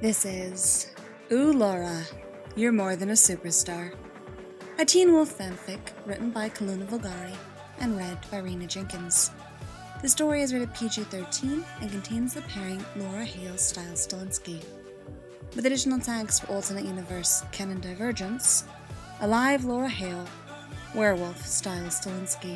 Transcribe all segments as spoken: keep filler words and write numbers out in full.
This is Ooh Laura, You're More Than a Superstar, a Teen Wolf fanfic written by Kaluna Vulgari and read by Rena Jenkins. The story is rated P G thirteen and contains the pairing Laura Hale Styles Stilinski, with additional tags for alternate universe canon divergence, Alive Laura Hale, Werewolf Styles Stilinski.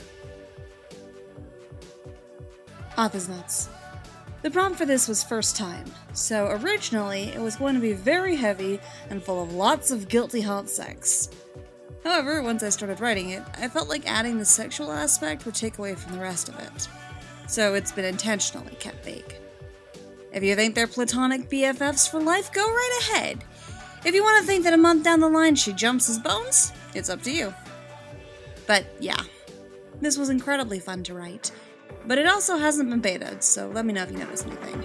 Author's notes. The prompt for this was first time, so originally it was going to be very heavy and full of lots of guilty hot sex. However, once I started writing it, I felt like adding the sexual aspect would take away from the rest of it. So it's been intentionally kept vague. If you think they're platonic B F Fs for life, go right ahead. If you want to think that a month down the line she jumps his bones, it's up to you. But yeah, this was incredibly fun to write. But it also hasn't been betaed, so let me know if you notice anything.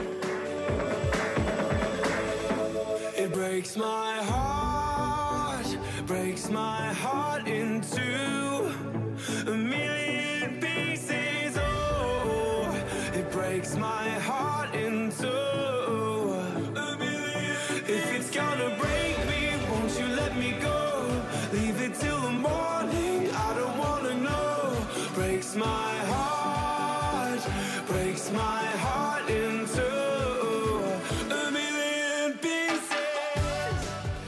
It breaks my heart, breaks my heart into a million pieces. Oh, it breaks my heart into a million. If it's gonna break me, won't you let me go? Leave it till the morning, I don't wanna know. Breaks my heart. Breaks my heart into a million pieces.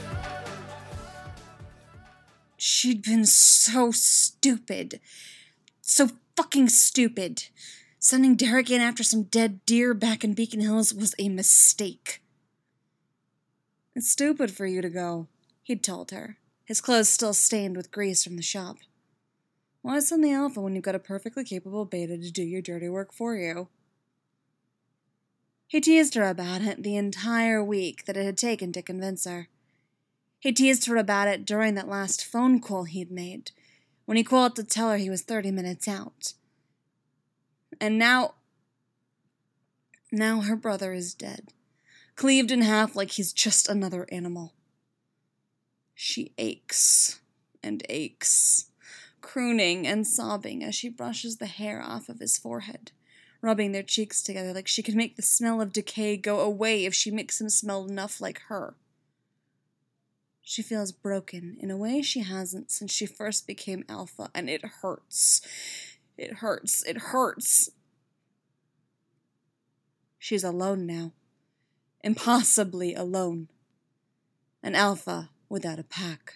She'd been so stupid. So fucking stupid. Sending Derek in after some dead deer back in Beacon Hills was a mistake. It's stupid for you to go, he'd told her, his clothes still stained with grease from the shop. Why send the alpha when you've got a perfectly capable beta to do your dirty work for you? He teased her about it the entire week that it had taken to convince her. He teased her about it during that last phone call he'd made, when he called to tell her he was thirty minutes out. And now... Now her brother is dead, cleaved in half like he's just another animal. She aches and aches, crooning and sobbing as she brushes the hair off of his forehead, rubbing their cheeks together like she could make the smell of decay go away if she makes him smell enough like her. She feels broken in a way she hasn't since she first became alpha, and it hurts. It hurts. It hurts. She's alone now. Impossibly alone. An alpha without a pack.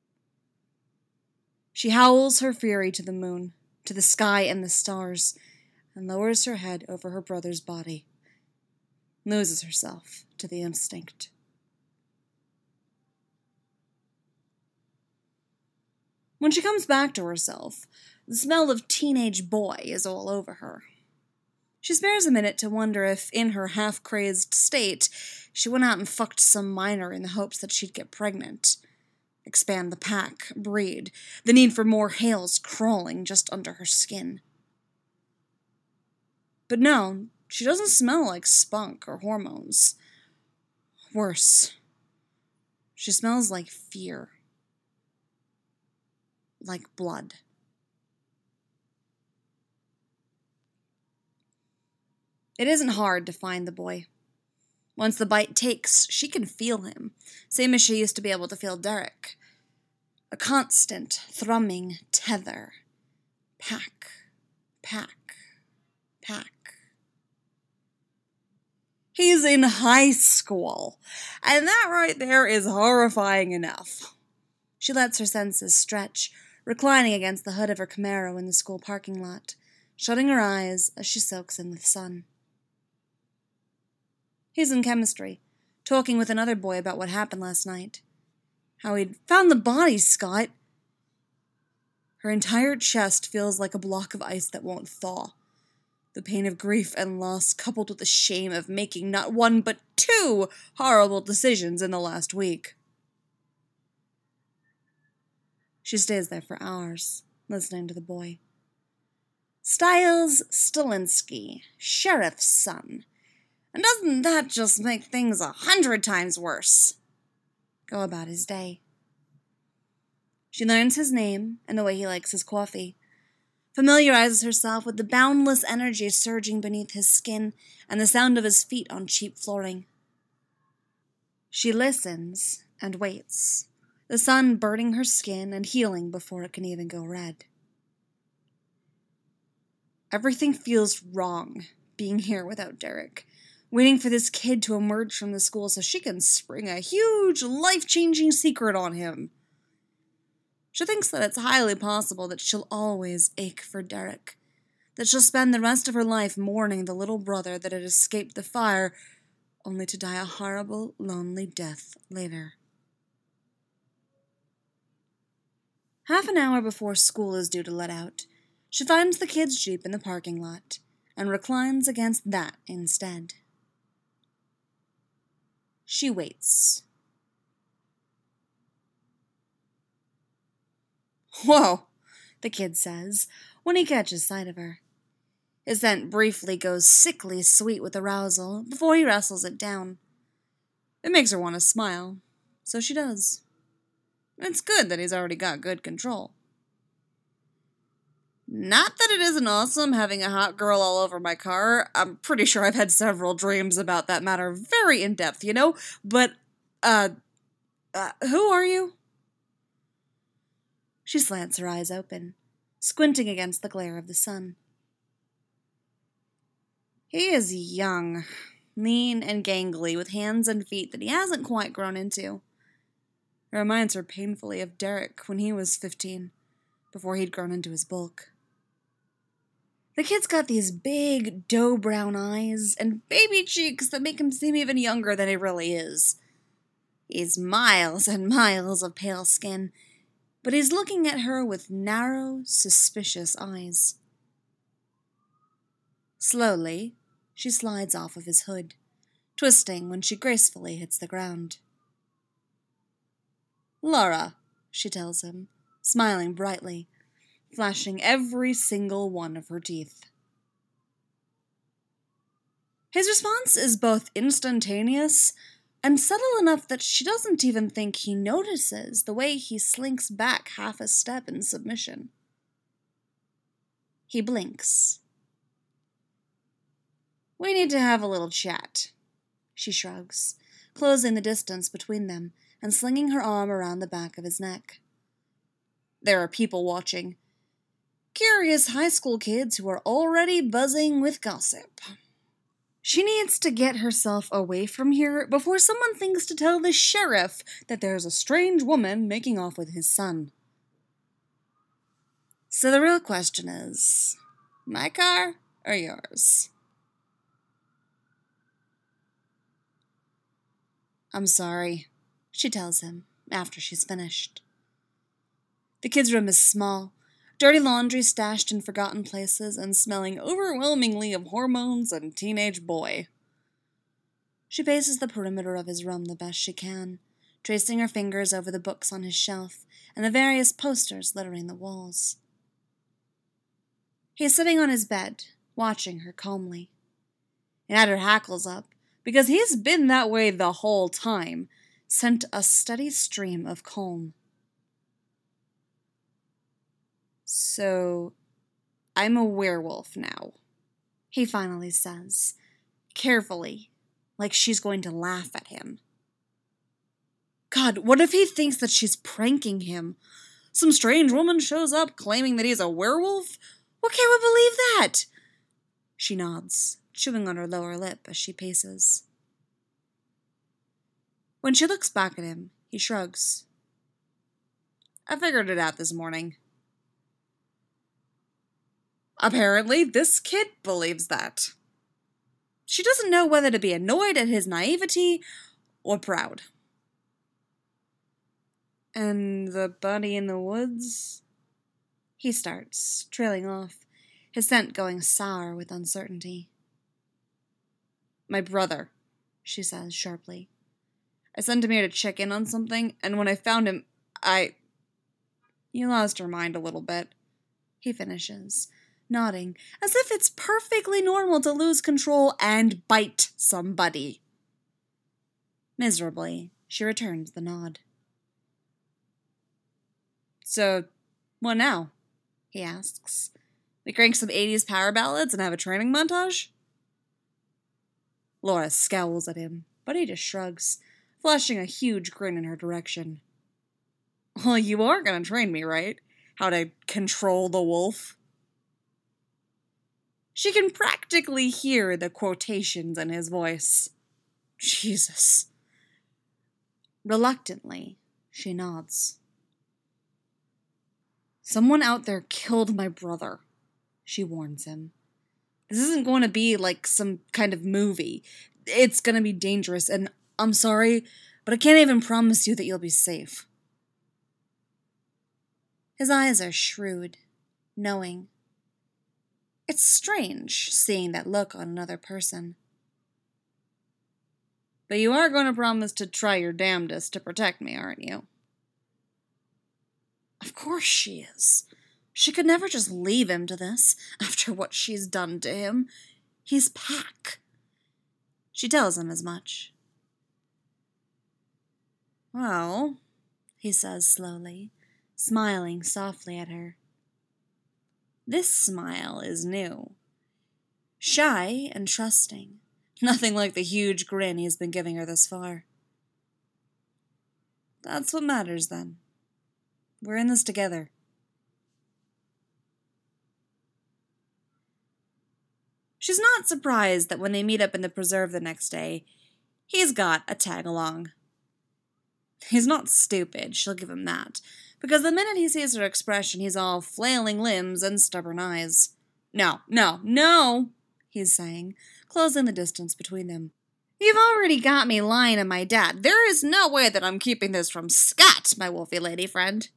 She howls her fury to the moon, to the sky and the stars, and lowers her head over her brother's body, loses herself to the instinct. When she comes back to herself, the smell of teenage boy is all over her. She spares a minute to wonder if, in her half-crazed state, she went out and fucked some minor in the hopes that she'd get pregnant. Expand the pack, breed, the need for more Hales crawling just under her skin. But no, she doesn't smell like spunk or hormones. Worse, she smells like fear. Like blood. It isn't hard to find the boy. Once the bite takes, she can feel him, same as she used to be able to feel Derek. A constant, thrumming tether. Pack, pack, pack. He's in high school, and that right there is horrifying enough. She lets her senses stretch, reclining against the hood of her Camaro in the school parking lot, shutting her eyes as she soaks in the sun. He's in chemistry, talking with another boy about what happened last night. How he'd found the body, Scott. Her entire chest feels like a block of ice that won't thaw. The pain of grief and loss coupled with the shame of making not one but two horrible decisions in the last week. She stays there for hours, listening to the boy. Styles Stilinski, sheriff's son. And doesn't that just make things a hundred times worse? Go about his day. She learns his name and the way he likes his coffee, familiarizes herself with the boundless energy surging beneath his skin and the sound of his feet on cheap flooring. She listens and waits, the sun burning her skin and healing before it can even go red. Everything feels wrong being here without Derek, waiting for this kid to emerge from the school so she can spring a huge, life-changing secret on him. She thinks that it's highly possible that she'll always ache for Derek, that she'll spend the rest of her life mourning the little brother that had escaped the fire, only to die a horrible, lonely death later. Half an hour before school is due to let out, she finds the kid's Jeep in the parking lot and reclines against that instead. She waits. "Whoa," the kid says when he catches sight of her. His scent briefly goes sickly sweet with arousal before he wrestles it down. It makes her want to smile, so she does. It's good that he's already got good control. Not that it isn't awesome having a hot girl all over my car. I'm pretty sure I've had several dreams about that matter very in depth, you know? But, uh, uh who are you? She slants her eyes open, squinting against the glare of the sun. He is young, lean and gangly, with hands and feet that he hasn't quite grown into. It reminds her painfully of Derek when he was fifteen, before he'd grown into his bulk. The kid's got these big, dough-brown eyes and baby cheeks that make him seem even younger than he really is. He's miles and miles of pale skin, but he's looking at her with narrow, suspicious eyes. Slowly, she slides off of his hood, twisting when she gracefully hits the ground. "Laura," she tells him, smiling brightly, flashing every single one of her teeth. His response is both instantaneous and subtle enough that she doesn't even think he notices the way he slinks back half a step in submission. He blinks. "We need to have a little chat," she shrugs, closing the distance between them and slinging her arm around the back of his neck. There are people watching. Curious high school kids who are already buzzing with gossip. She needs to get herself away from here before someone thinks to tell the sheriff that there's a strange woman making off with his son. So the real question is, my car or yours? "I'm sorry," she tells him after she's finished. The kid's room is small, dirty laundry stashed in forgotten places and smelling overwhelmingly of hormones and teenage boy. She paces the perimeter of his room the best she can, tracing her fingers over the books on his shelf and the various posters littering the walls. He is sitting on his bed, watching her calmly. It had her hackles up, because he's been that way the whole time, sent a steady stream of calm. "So, I'm a werewolf now," he finally says, carefully, like she's going to laugh at him. God, what if he thinks that she's pranking him? Some strange woman shows up claiming that he's a werewolf? What can we believe that? She nods, chewing on her lower lip as she paces. When she looks back at him, he shrugs. "I figured it out this morning." Apparently, this kid believes that. She doesn't know whether to be annoyed at his naivety or proud. "And the body in the woods?" He starts, trailing off, his scent going sour with uncertainty. "My brother," she says sharply. "I sent him here to check in on something, and when I found him, I... You lost her mind a little bit," he finishes, nodding, as if it's perfectly normal to lose control and bite somebody. Miserably, she returns the nod. "So, what now?" he asks. "We crank some eighties power ballads and have a training montage?" Laura scowls at him, but he just shrugs, flashing a huge grin in her direction. Well, you are gonna train me, right? How to control the wolf? She can practically hear the quotations in his voice. Jesus. Reluctantly, she nods. Someone out there killed my brother, she warns him. This isn't going to be like some kind of movie. It's going to be dangerous, and I'm sorry, but I can't even promise you that you'll be safe. His eyes are shrewd, knowing. It's strange seeing that look on another person. But you are going to promise to try your damnedest to protect me, aren't you? Of course she is. She could never just leave him to this, after what she's done to him. He's Pack. She tells him as much. Well, he says slowly, smiling softly at her. This smile is new. Shy and trusting. Nothing like the huge grin he's been giving her thus far. That's what matters, then. We're in this together. She's not surprised that when they meet up in the preserve the next day, he's got a tag-along. He's not stupid, she'll give him that, because the minute he sees her expression, he's all flailing limbs and stubborn eyes. No, no, no, he's saying, closing the distance between them. You've already got me lying to my dad. There is no way that I'm keeping this from Scott, my wolfy lady friend.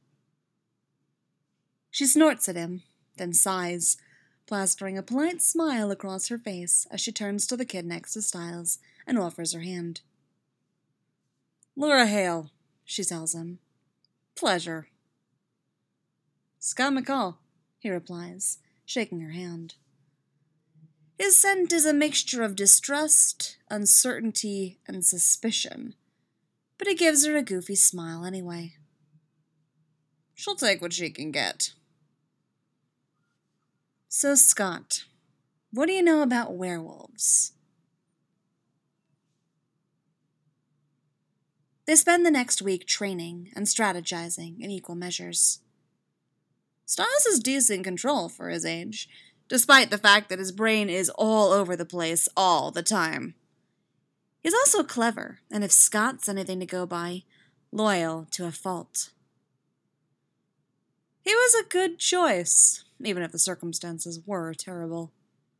She snorts at him, then sighs, plastering a polite smile across her face as she turns to the kid next to Styles and offers her hand. Laura Hale, she tells him. Pleasure. Scott McCall, he replies, shaking her hand. His scent is a mixture of distrust, uncertainty, and suspicion, but he gives her a goofy smile anyway. She'll take what she can get. So, Scott, what do you know about werewolves? They spend the next week training and strategizing in equal measures. Styles is decent control for his age, despite the fact that his brain is all over the place all the time. He's also clever, and if Scott's anything to go by, loyal to a fault. He was a good choice, even if the circumstances were terrible.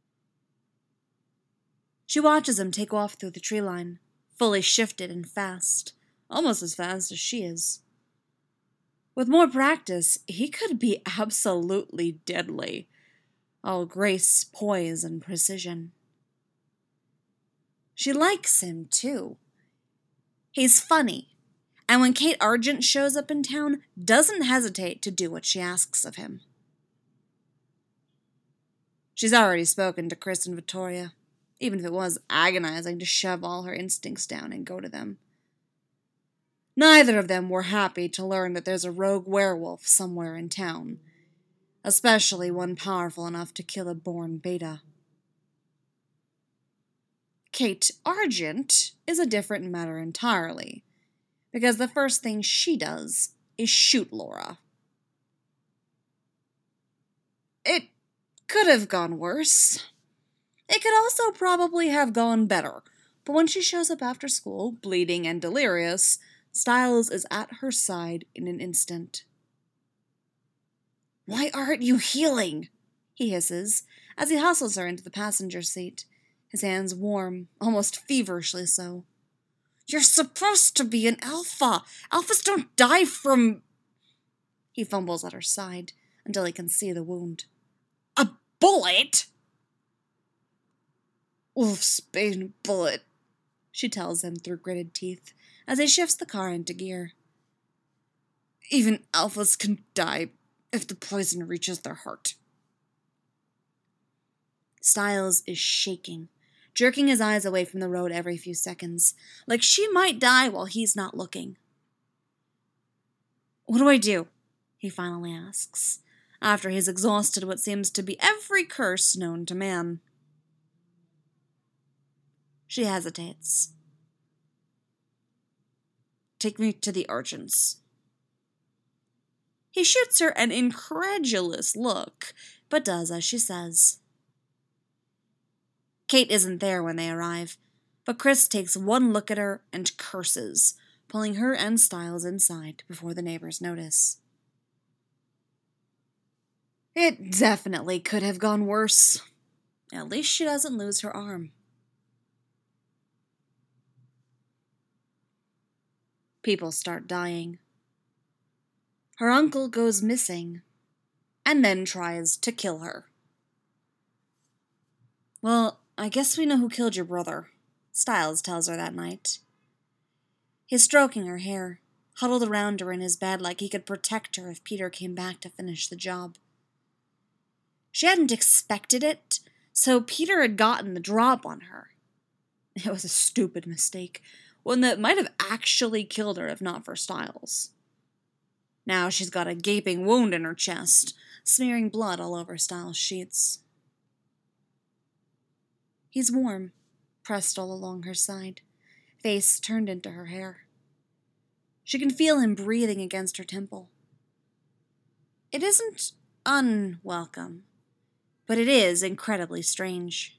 She watches him take off through the tree line, fully shifted and fast, almost as fast as she is. With more practice, he could be absolutely deadly, all grace, poise, and precision. She likes him, too. He's funny, and when Kate Argent shows up in town, doesn't hesitate to do what she asks of him. She's already spoken to Chris and Victoria, even if it was agonizing to shove all her instincts down and go to them. Neither of them were happy to learn that there's a rogue werewolf somewhere in town, especially one powerful enough to kill a born beta. Kate Argent is a different matter entirely, because the first thing she does is shoot Laura. It could have gone worse. It could also probably have gone better, but when she shows up after school, bleeding and delirious, Styles is at her side in an instant. Why aren't you healing? He hisses, as he hustles her into the passenger seat, his hands warm, almost feverishly so. You're supposed to be an alpha. Alphas don't die from... He fumbles at her side until he can see the wound. A bullet? Wolfsbane bullet, she tells him through gritted teeth as he shifts the car into gear. Even alphas can die if the poison reaches their heart. Styles is shaking, jerking his eyes away from the road every few seconds, like she might die while he's not looking. What do I do? He finally asks, after he's exhausted what seems to be every curse known to man. She hesitates. take me to the Argents. He shoots her an incredulous look, but does as she says. Kate isn't there when they arrive, but Chris takes one look at her and curses, pulling her and Styles inside before the neighbors notice. It definitely could have gone worse. At least she doesn't lose her arm. People start dying. Her uncle goes missing, and then tries to kill her. Well, I guess we know who killed your brother, Styles tells her that night. He's stroking her hair, huddled around her in his bed like he could protect her if Peter came back to finish the job. She hadn't expected it, so Peter had gotten the drop on her. It was a stupid mistake, one that might have actually killed her if not for Styles. Now she's got a gaping wound in her chest, smearing blood all over Styles' sheets. He's warm, pressed all along her side, face turned into her hair. She can feel him breathing against her temple. It isn't unwelcome, but it is incredibly strange.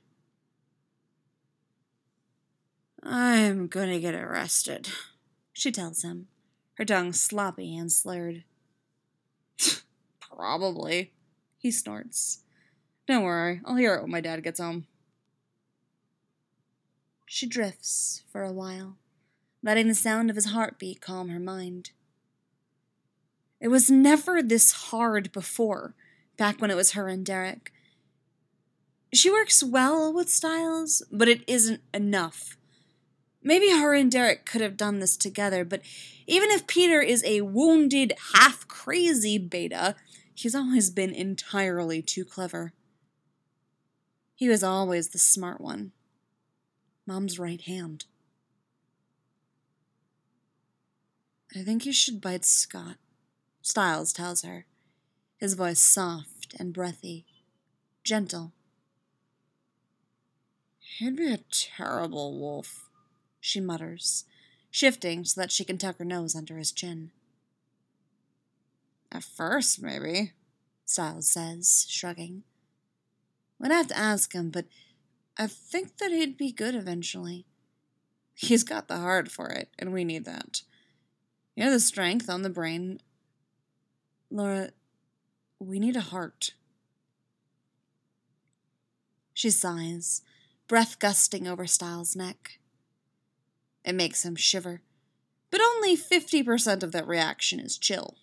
I'm gonna get arrested, she tells him, her tongue sloppy and slurred. Probably, he snorts. Don't worry, I'll hear it when my dad gets home. She drifts for a while, letting the sound of his heartbeat calm her mind. It was never this hard before, back when it was her and Derek. She works well with Styles, but it isn't enough. Maybe her and Derek could have done this together, but even if Peter is a wounded, half-crazy beta, he's always been entirely too clever. He was always the smart one. Mom's right hand. I think you should bite Scott, Styles tells her, his voice soft and breathy, gentle. He'd be a terrible wolf, she mutters, shifting so that she can tuck her nose under his chin. At first, maybe, Styles says, shrugging. We'd have to ask him, but I think that he'd be good eventually. He's got the heart for it, and we need that. You know, the strength on the brain. Laura, we need a heart. She sighs, breath gusting over Styles' neck. It makes him shiver, but only fifty percent of that reaction is chill.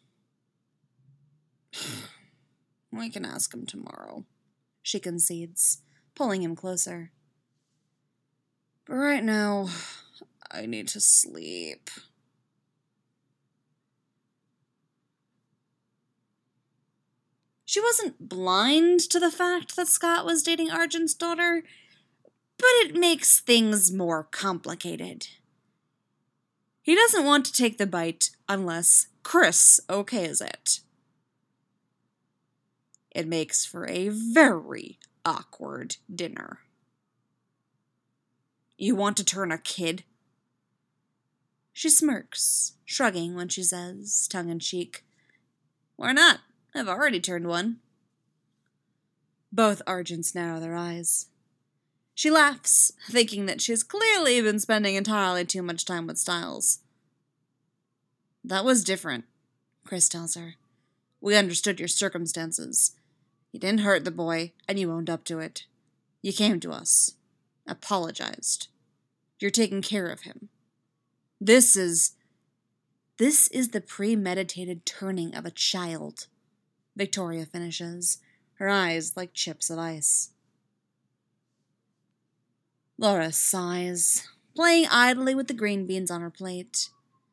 We can ask him tomorrow, she concedes, pulling him closer. But right now, I need to sleep. She wasn't blind to the fact that Scott was dating Argent's daughter, but it makes things more complicated. He doesn't want to take the bite unless Chris okays it. It makes for a very awkward dinner. You want to turn a kid? She smirks, shrugging when she says, tongue-in-cheek, Why not? I've already turned one. Both Argents narrow their eyes. She laughs, thinking that she's clearly been spending entirely too much time with Styles. That was different, Chris tells her. We understood your circumstances. You didn't hurt the boy, and you owned up to it. You came to us. Apologized. You're taking care of him. This is... This is the premeditated turning of a child, Victoria finishes, her eyes like chips of ice. Laura sighs, playing idly with the green beans on her plate.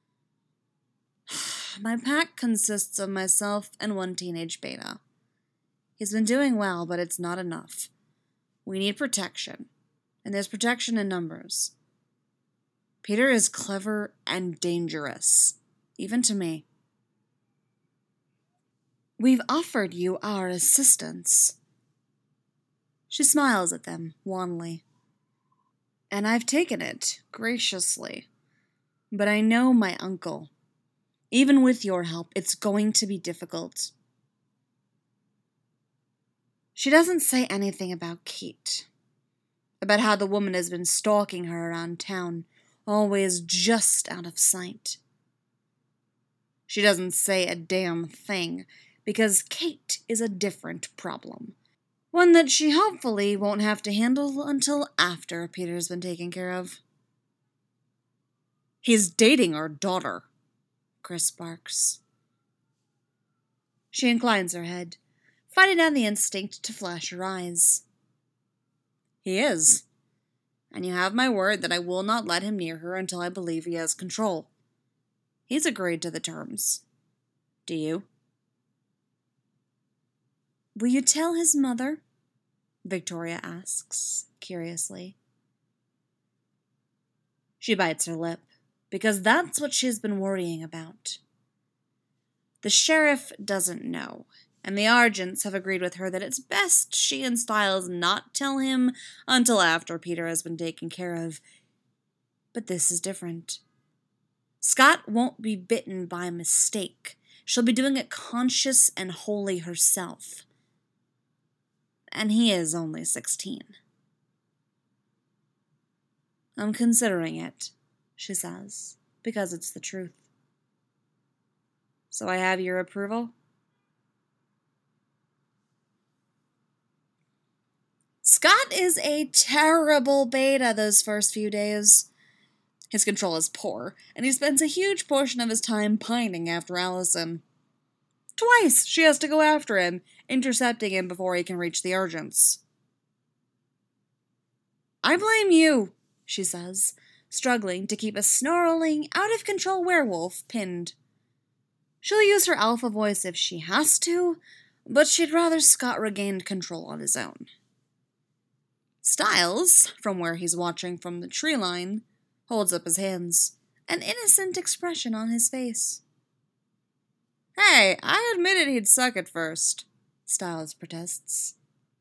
My pack consists of myself and one teenage beta. He's been doing well, but it's not enough. We need protection, and there's protection in numbers. Peter is clever and dangerous, even to me. We've offered you our assistance. She smiles at them, wanly. And I've taken it, graciously. But I know my uncle. Even with your help, it's going to be difficult. She doesn't say anything about Kate. About how the woman has been stalking her around town, always just out of sight. She doesn't say a damn thing, because Kate is a different problem. One that she hopefully won't have to handle until after Peter's been taken care of. He's dating our daughter, Chris barks. She inclines her head, fighting down the instinct to flash her eyes. He is. And you have my word that I will not let him near her until I believe he has control. He's agreed to the terms. Do you? Will you tell his mother? Victoria asks, curiously. She bites her lip, because that's what she's been worrying about. The sheriff doesn't know, and the Argents have agreed with her that it's best she and Styles not tell him until after Peter has been taken care of. But this is different. Scott won't be bitten by mistake. She'll be doing it conscious and wholly herself. And he is only sixteen. I'm considering it, she says, because it's the truth. So I have your approval? Scott is a terrible beta those first few days. His control is poor, and he spends a huge portion of his time pining after Allison. Twice she has to go after him, intercepting him before he can reach the Argents. I blame you, she says, struggling to keep a snarling, out-of-control werewolf pinned. She'll use her alpha voice if she has to, but she'd rather Scott regained control on his own. Styles, from where he's watching from the tree line, holds up his hands, an innocent expression on his face. Hey, I admitted he'd suck at first, Styles protests.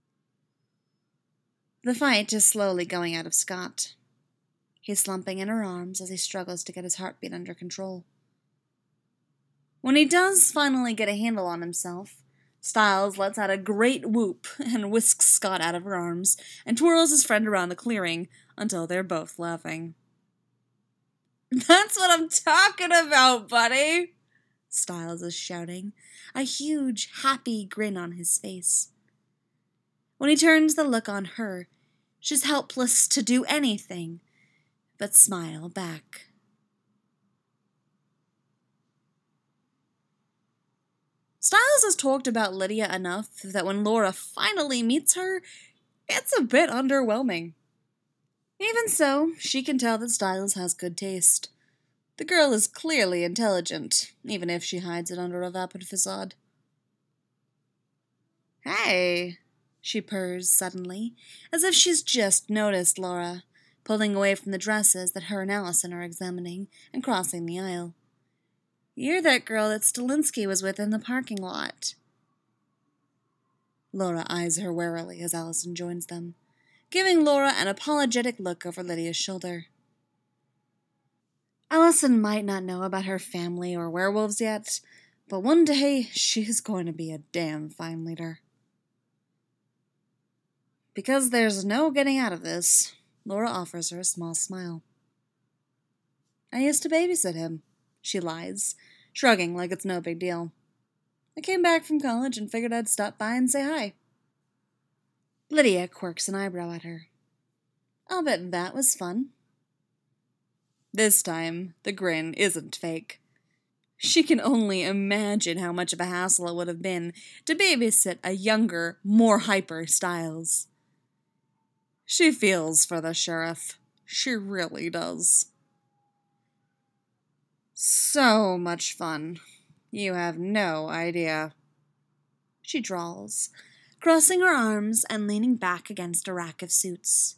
The fight is slowly going out of Scott. He's slumping in her arms as he struggles to get his heartbeat under control. When he does finally get a handle on himself, Styles lets out a great whoop and whisks Scott out of her arms and twirls his friend around the clearing until they're both laughing. That's what I'm talking about, buddy, Styles is shouting, a huge, happy grin on his face. When he turns the look on her, she's helpless to do anything but smile back. Styles has talked about Lydia enough that when Laura finally meets her, it's a bit underwhelming. Even so, she can tell that Styles has good taste. The girl is clearly intelligent, even if she hides it under a vapid facade. Hey, she purrs suddenly, as if she's just noticed Laura, pulling away from the dresses that her and Allison are examining and crossing the aisle. You're that girl that Stilinski was with in the parking lot. Laura eyes her warily as Allison joins them, giving Laura an apologetic look over Lydia's shoulder. Allison might not know about her family or werewolves yet, but one day she's going to be a damn fine leader. Because there's no getting out of this, Laura offers her a small smile. I used to babysit him, she lies, shrugging like it's no big deal. I came back from college and figured I'd stop by and say hi. Lydia quirks an eyebrow at her. I'll bet that was fun. This time, the grin isn't fake. She can only imagine how much of a hassle it would have been to babysit a younger, more hyper Styles. She feels for the sheriff. She really does. So much fun. You have no idea. She drawls, crossing her arms and leaning back against a rack of suits.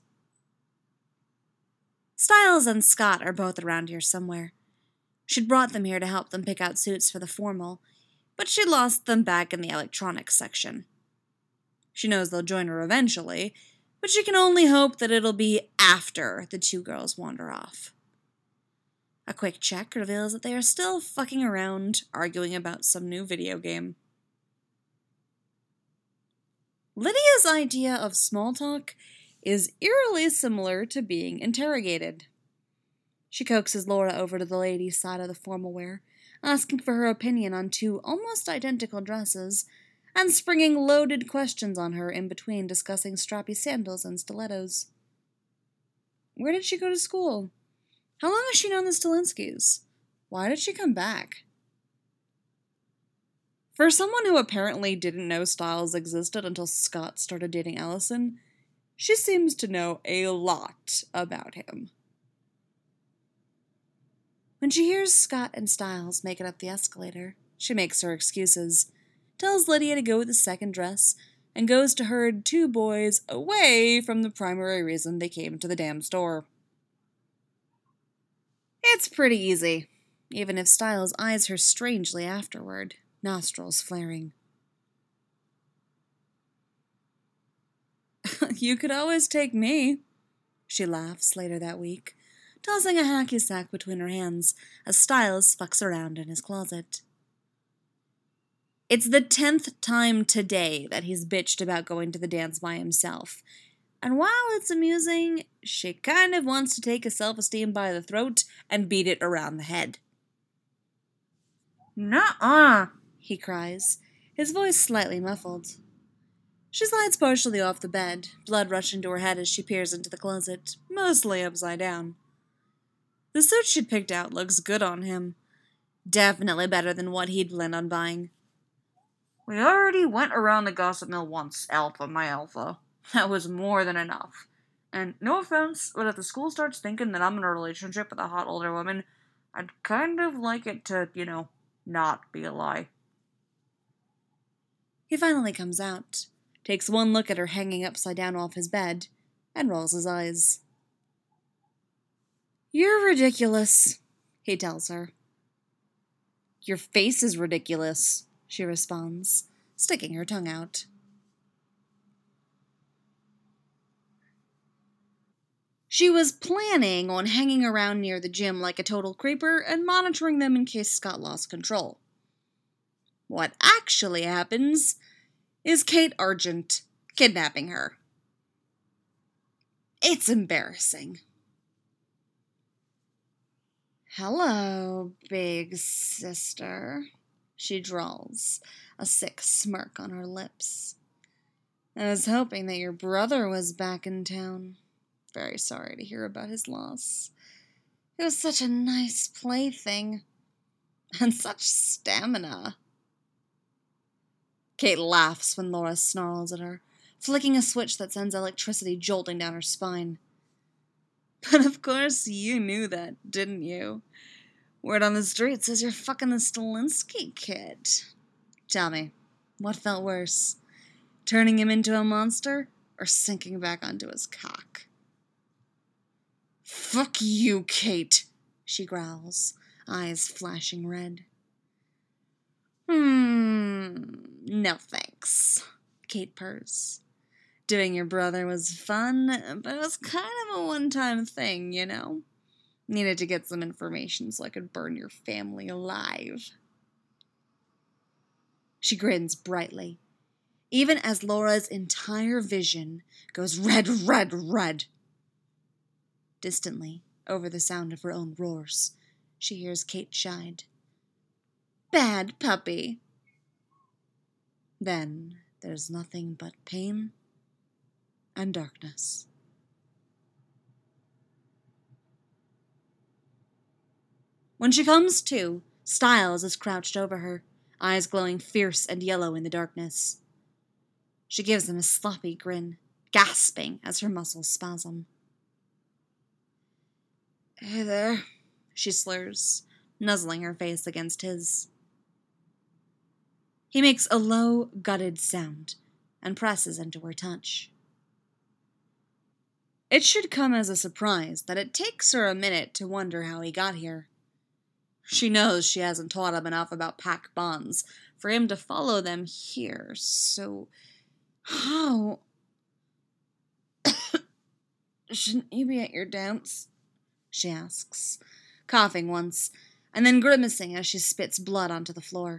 Styles and Scott are both around here somewhere. She'd brought them here to help them pick out suits for the formal, but she lost them back in the electronics section. She knows they'll join her eventually, but she can only hope that it'll be after the two girls wander off. A quick check reveals that they are still fucking around, arguing about some new video game. Lydia's idea of small talk is eerily similar to being interrogated. She coaxes Laura over to the ladies' side of the formal wear, asking for her opinion on two almost identical dresses, and springing loaded questions on her in between discussing strappy sandals and stilettos. Where did she go to school? How long has she known the Stilinskis? Why did she come back? For someone who apparently didn't know Styles existed until Scott started dating Allison, she seems to know a lot about him. When she hears Scott and Styles making up the escalator, she makes her excuses, tells Lydia to go with the second dress, and goes to herd two boys away from the primary reason they came to the damn store. It's pretty easy, even if Styles eyes her strangely afterward, nostrils flaring. You could always take me, she laughs later that week, tossing a hacky sack between her hands as Styles fucks around in his closet. It's the tenth time today that he's bitched about going to the dance by himself, and while it's amusing, she kind of wants to take his self-esteem by the throat and beat it around the head. "Nuh-uh," he cries, his voice slightly muffled. She slides partially off the bed, blood rushing to her head as she peers into the closet, mostly upside down. The suit she'd picked out looks good on him. Definitely better than what he'd planned on buying. "We already went around the gossip mill once, Alpha, my Alpha. That was more than enough. And no offense, but if the school starts thinking that I'm in a relationship with a hot older woman, I'd kind of like it to, you know, not be a lie." He finally comes out, takes one look at her hanging upside down off his bed, and rolls his eyes. "You're ridiculous," he tells her. "Your face is ridiculous," she responds, sticking her tongue out. She was planning on hanging around near the gym like a total creeper and monitoring them in case Scott lost control. What actually happens is Kate Argent kidnapping her. It's embarrassing. "Hello, big sister," she drawls, a sick smirk on her lips. "I was hoping that your brother was back in town. Very sorry to hear about his loss. He was such a nice plaything. And such stamina." Kate laughs when Laura snarls at her, flicking a switch that sends electricity jolting down her spine. "But of course you knew that, didn't you? Word on the street says you're fucking the Stilinski kid. Tell me, what felt worse? Turning him into a monster, or sinking back onto his cock?" "Fuck you, Kate," she growls, eyes flashing red. Hmm, no thanks, Kate purrs. "Doing your brother was fun, but it was kind of a one-time thing, you know? Needed to get some information so I could burn your family alive." She grins brightly, even as Laura's entire vision goes red, red, red. Distantly, over the sound of her own roars, she hears Kate chide. "Bad puppy." Then there's nothing but pain and darkness. When she comes to, Styles is crouched over her, eyes glowing fierce and yellow in the darkness. She gives him a sloppy grin, gasping as her muscles spasm. "Hey there," she slurs, nuzzling her face against his. He makes a low, gutted sound and presses into her touch. It should come as a surprise that it takes her a minute to wonder how he got here. She knows she hasn't taught him enough about pack bonds for him to follow them here, so how? "Shouldn't you be at your dance?" she asks, coughing once, and then grimacing as she spits blood onto the floor.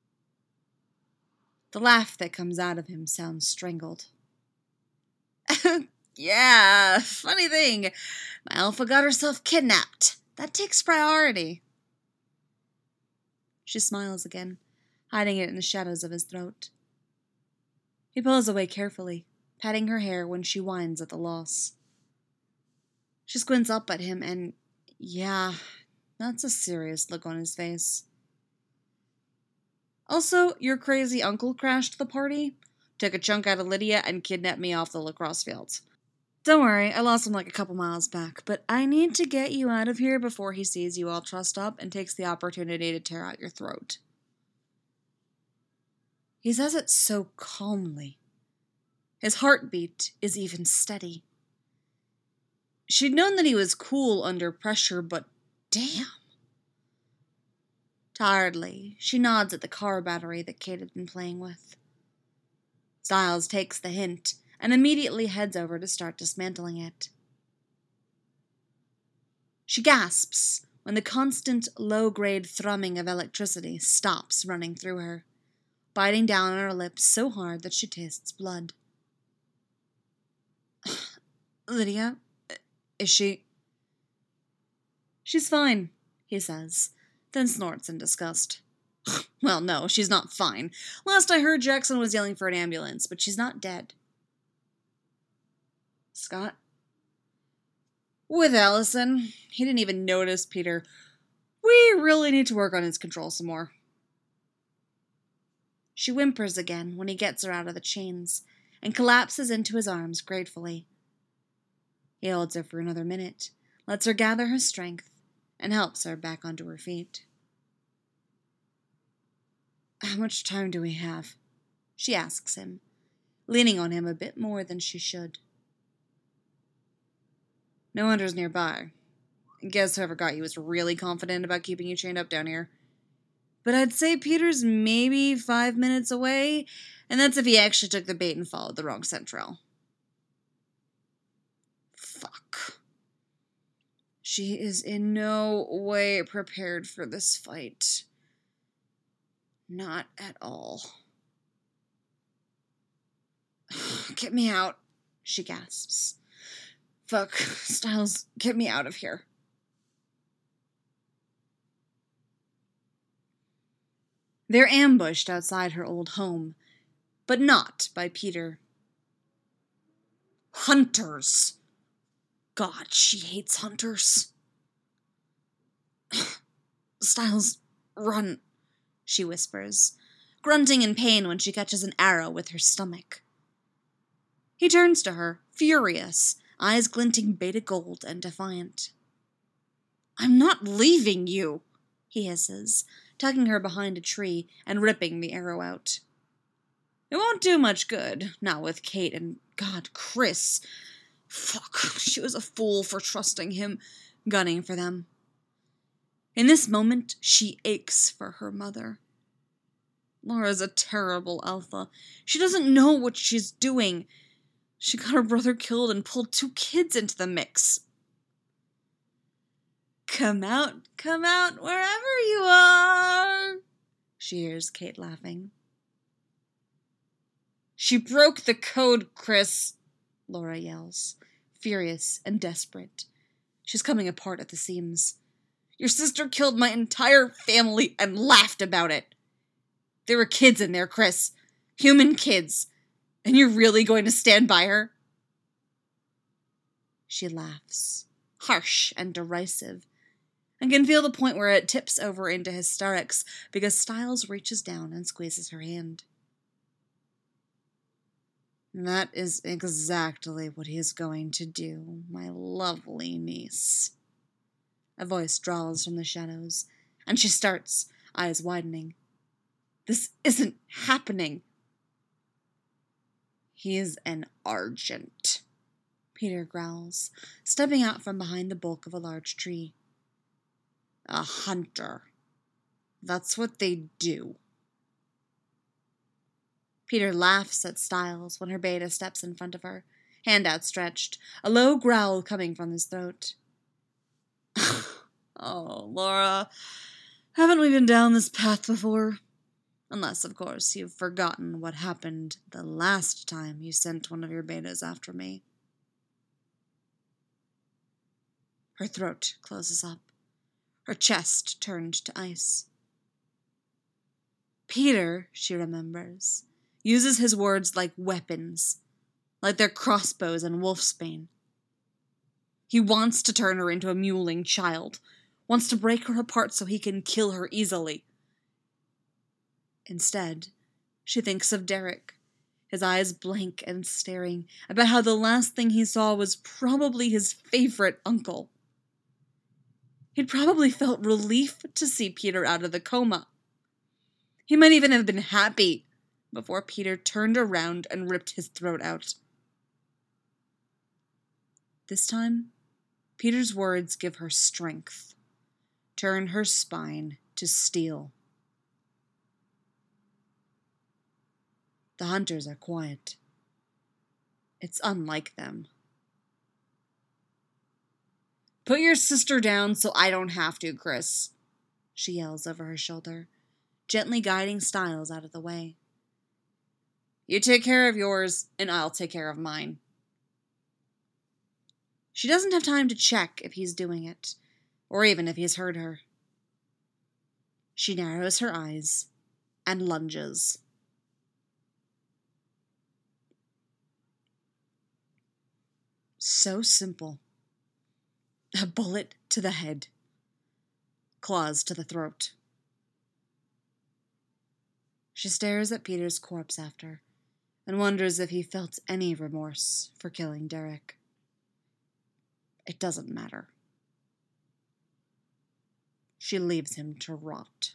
The laugh that comes out of him sounds strangled. Yeah, funny thing. My alpha got herself kidnapped. That takes priority. She smiles again, hiding it in the shadows of his throat. He pulls away carefully, patting her hair when she whines at the loss. She squints up at him and, yeah, that's a serious look on his face. Also, your crazy uncle crashed the party, took a chunk out of Lydia, and kidnapped me off the lacrosse fields. Don't worry, I lost him like a couple miles back, but I need to get you out of here before he sees you all trussed up and takes the opportunity to tear out your throat. He says it so calmly. His heartbeat is even steady. She'd known that he was cool under pressure, but damn. Tiredly, she nods at the car battery that Kate had been playing with. Styles takes the hint and immediately heads over to start dismantling it. She gasps when the constant low-grade thrumming of electricity stops running through her, biting down on her lips so hard that she tastes blood. Lydia, is she... She's fine, he says, then snorts in disgust. Well, no, she's not fine. Last I heard, Jackson was yelling for an ambulance, but she's not dead. Scott? With Allison. He didn't even notice Peter. We really need to work on his control some more. She whimpers again when he gets her out of the chains and collapses into his arms gratefully. He holds her for another minute, lets her gather her strength, and helps her back onto her feet. How much time do we have? She asks him, leaning on him a bit more than she should. No hunter's nearby. I guess whoever got you was really confident about keeping you chained up down here. But I'd say Peter's maybe five minutes away, and that's if he actually took the bait and followed the wrong scent trail. Fuck. She is in no way prepared for this fight. Not at all. Get me out, she gasps. Fuck, Styles, get me out of here. They're ambushed outside her old home, but not by Peter. Hunters. God, she hates hunters. Styles, run, she whispers, grunting in pain when she catches an arrow with her stomach. He turns to her, furious, eyes glinting beta gold and defiant. I'm not leaving you, he hisses, tucking her behind a tree and ripping the arrow out. It won't do much good, not with Kate and, God, Chris. Fuck, she was a fool for trusting him, gunning for them. In this moment, she aches for her mother. Laura's a terrible alpha. She doesn't know what she's doing. She got her brother killed and pulled two kids into the mix. Come out, come out, wherever you are, she hears Kate laughing. She broke the code, Chris, Laura yells, furious and desperate. She's coming apart at the seams. Your sister killed my entire family and laughed about it. There were kids in there, Chris. Human kids. And you're really going to stand by her? She laughs, harsh and derisive, and can feel the point where it tips over into hysterics because Styles reaches down and squeezes her hand. That is exactly what he is going to do, my lovely niece. A voice drawls from the shadows, and she starts, eyes widening. This isn't happening. He's an Argent, Peter growls, stepping out from behind the bulk of a large tree. A hunter. That's what they do. Peter laughs at Styles when her beta steps in front of her, hand outstretched, a low growl coming from his throat. Oh, Laura, haven't we been down this path before? Unless, of course, you've forgotten what happened the last time you sent one of your betas after me. Her throat closes up. Her chest turned to ice. Peter, she remembers, uses his words like weapons, like they're crossbows and wolfsbane. He wants to turn her into a mewling child, wants to break her apart so he can kill her easily. Instead, she thinks of Derek, his eyes blank and staring, about how the last thing he saw was probably his favorite uncle. He'd probably felt relief to see Peter out of the coma. He might even have been happy before Peter turned around and ripped his throat out. This time, Peter's words give her strength, turn her spine to steel. The hunters are quiet. It's unlike them. Put your sister down so I don't have to, Chris, she yells over her shoulder, gently guiding Styles out of the way. You take care of yours, and I'll take care of mine. She doesn't have time to check if he's doing it, or even if he's heard her. She narrows her eyes and lunges. So simple. A bullet to the head. Claws to the throat. She stares at Peter's corpse after, and wonders if he felt any remorse for killing Derek. It doesn't matter. She leaves him to rot.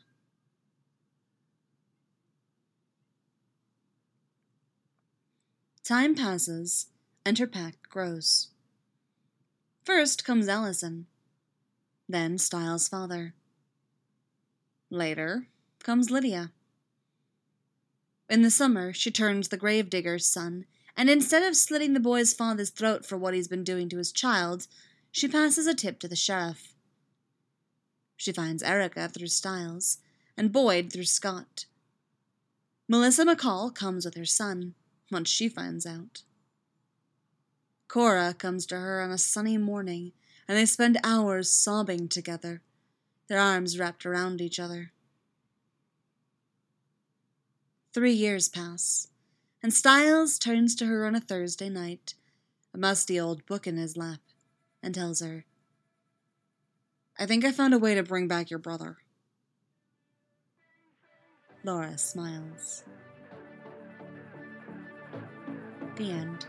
Time passes, and her pack grows. First comes Allison, then Styles' father. Later comes Lydia. In the summer, she turns the gravedigger's son, and instead of slitting the boy's father's throat for what he's been doing to his child, she passes a tip to the sheriff. She finds Erica through Styles, and Boyd through Scott. Melissa McCall comes with her son, once she finds out. Cora comes to her on a sunny morning, and they spend hours sobbing together, their arms wrapped around each other. Three years pass, and Styles turns to her on a Thursday night, a musty old book in his lap, and tells her, I think I found a way to bring back your brother. Laura smiles. The end.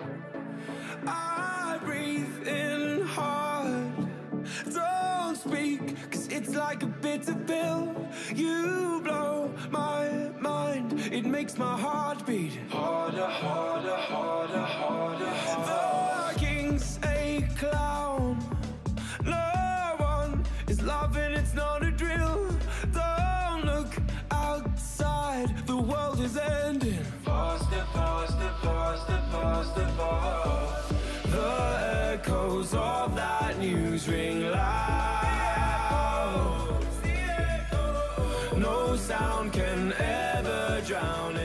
I breathe in hard. Don't speak, cause it's like a bitter pill. You blow my mind. It makes my heart beat harder, harder, harder, harder, harder. The king's a clown. No one is laughing, it's not a drill. Don't look outside, the world is ending. Faster, faster, faster, faster, faster. The echoes of that news ring loud. No sound can ever drown